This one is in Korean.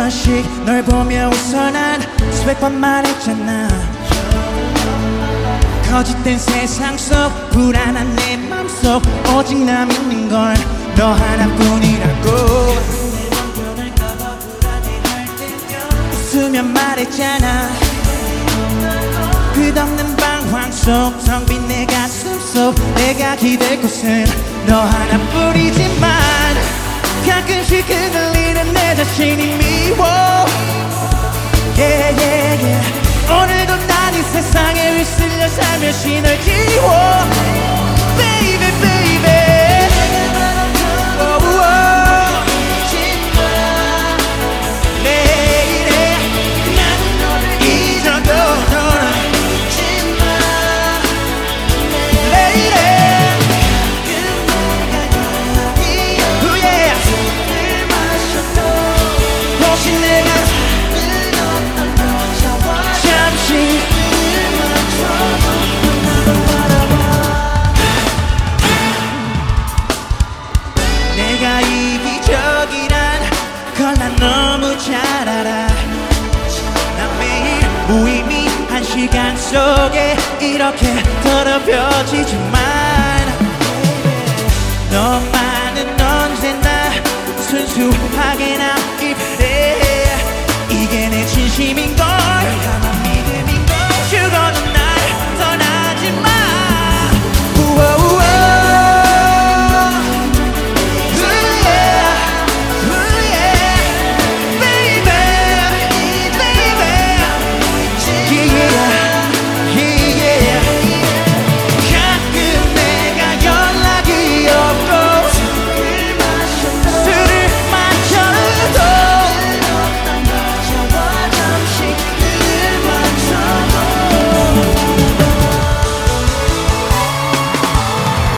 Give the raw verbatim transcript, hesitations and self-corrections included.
번씩 널 보며 웃어 난 수백 번 말했잖아. 거짓된 세상 속 불안한 내 맘속 오직 나 믿는 걸 너 하나뿐이라고. 웃으며 말했잖아. 끝없는 방황 속 텅 빈 내 가슴 속 내가 기댈 곳은 너 하나뿐이지만 가끔씩 흔들리는 내 자신이 미워. yeah, yeah, yeah. 오늘도 난 이 세상에 휩쓸려 살며시 널 지워. Baby, baby. Oh, oh. 내일에 나는 너를 잊어도 너를 잊지마. 내일에 oh, yeah. 술 마셔도 혹시 내가 잠시 내가 이기적이란 걸 난 너무 잘 알아. 난 매일 무의미한 시간 속에 이렇게 더럽혀지지만 너만은 언제나 순수하게 나 입에 이게 내 진심인